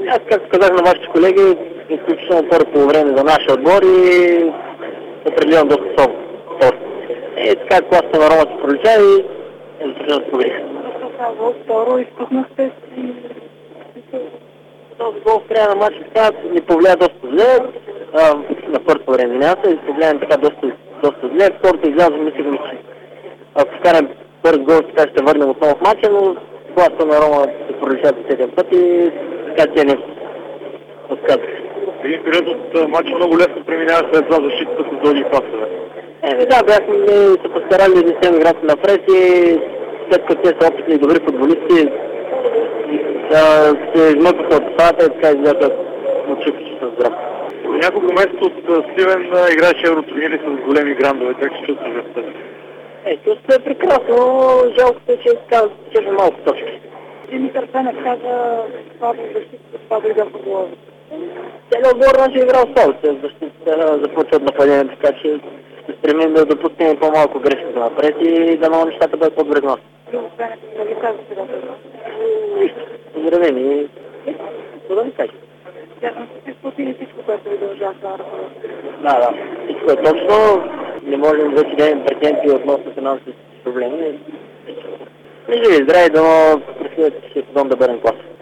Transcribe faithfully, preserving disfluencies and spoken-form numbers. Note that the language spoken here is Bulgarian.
Аз, както казах на вашите колеги, изключително първо време за нашия отбор и определено доста слабо. Е, така класата на Рома се пролича и е започна да се победиха. Второ, изпуснахте си този гол в края на матча така ни повлия доста зле. А, на първото време няма се, повлияем така доста, доста зле. Второто излязо, мислихме, че ако вкарам първи гол, така ще върнем отново в матча, но класата на Рома се пролича до седем пъти и така тя не отказах. Един период от матча много лесно преминава след това защитата с дълги пасове. Еми да, бяхме се постарали да несем играта напред и след като те са опитни и добри футболисти, да се измъкваха от стаята и така изгледаха очевидно, че са здрави. По няколко месеца от Сливен играеше евротурнири с големи грандове, как се чувстваш в тази? Е, чувството е прекрасно, жалко е, че така чежда малко точки. Димитър Пенев каза слабо защита, слабо игра по глава. Целият отбор наш е играл слабо, защита започва от нападение, така че се стремим да допуснем по-малко грешки за напред и да много нещата бъдат по-добре за нас. Любо Пенев, да ви казва сега това? Нищо, поздравени и какво да ви кажа. Тясно сте изплатили всичко, което ви дължа това ръководство. Да, да, всичко е точно. Не можем да си дадем претенции относно финансовите проблеми. Не живи здрави, но през следващия сезон да бъдем клас.